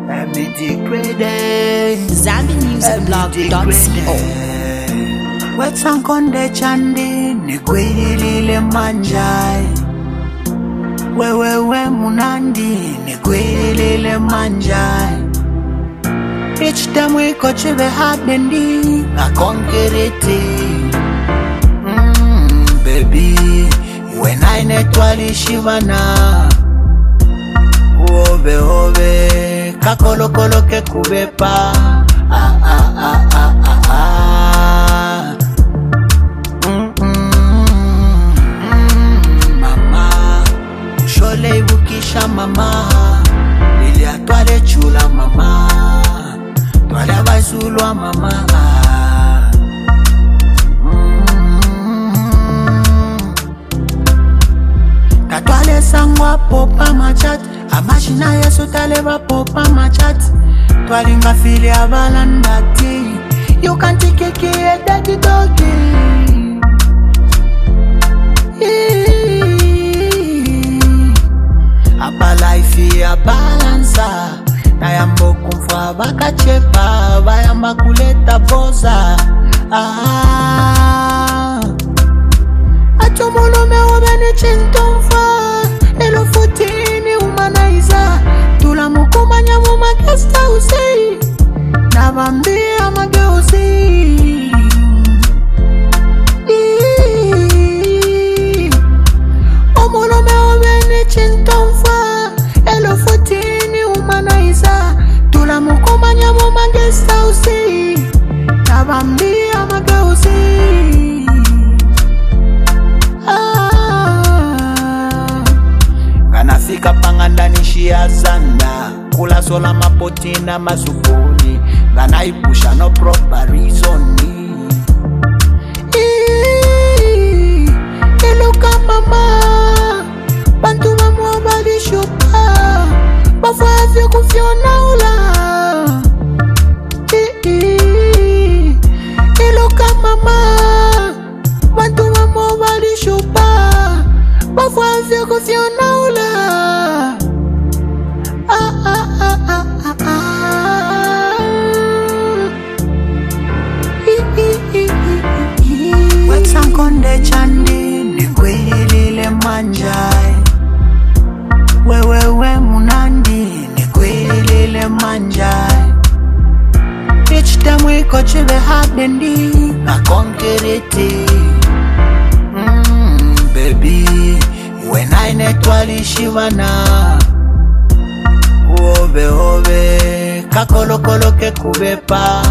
ZambianMusicBlog.co. Wetsankonde chandi nikwilile manjai, wewewe munandi nikwilile manjai. Each time we coach the hard and I conquer it. Baby, when I netwali shivana, obe obe kakolo kolo ke kubepa. Mama, shole ibukisha mama, ili atwale chula mama, twale bazulwa mama. Tatwale sangwa popa machat, amashina yesu taleba popa machat. Twalinga fili abalandati, you can't take it daddy doggy. Aba life ya balansa, nayambo kumfwa bakachepa, bayamba kuleta boza. Atomulume ubeni chintomfa, elo futini umanaiza. Tula mukumanya mumakesta usei, nabambia mageuzi. Omulume ubeni chintomfa, elo futini umanaiza. Tula mukumanya mumakesta usei, nabambia mageuzi. Ganafika pangandani shia zanda, kula sola mapoti na masuponi, ganaipusha no proper reasoni. Eloka mama, bantu mamwa bali shopa, bafwazi kufiona ula. Eloka mama, bantu mamwa bali shopa, bafwazi kufiona ula. Wetsankonde chandi nikwilile manjai, wewewe munandi nikwilile manjai. Each time we coach the hard and I conquer it. Baby, when I netwali shivana, obe obe kakolo kolo ke kubepa.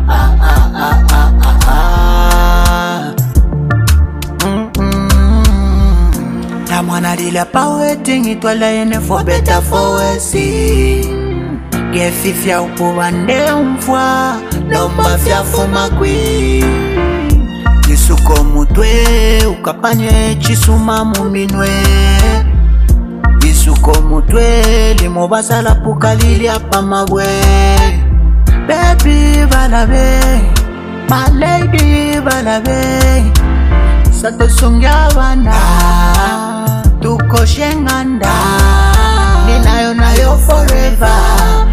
Na mwana dila pa wedding itwala yene for better for worse. Gefifia upubande umfwa, lomba fya fuma kwi. Isuko mutwe, ukapanye chisuma muminwe. Isuko mutwe, limo basala pukalili apa mabwe. Baby balabe, my lady balabe. Sato sungya banda, tuko shenganda. Ninayo nayo forever.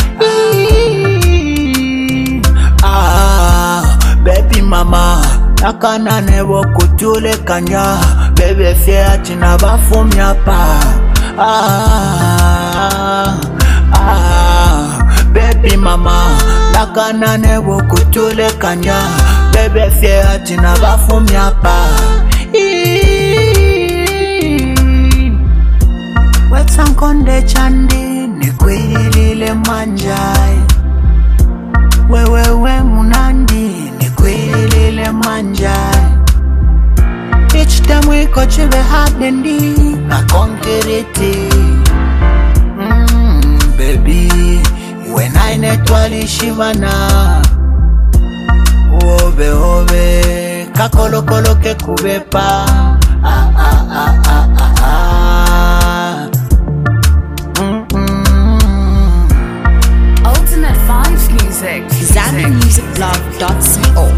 Baby mama, nakana nebo kutule kanya. Bebe fia china bafumya pa. Baby mama, nakana nebo kutule kanya. Bebe fia china bafumya pa. Wetsankonde chandi nikwilile manjai, wewewe munandi nikwilile manjai. Each time we coach the hard and I conquer it. Baby, when I netwali shivana, obe obe kakolo kolo ke kubepa. Ultimate Vibes Music. ZambianMusicBlog.co.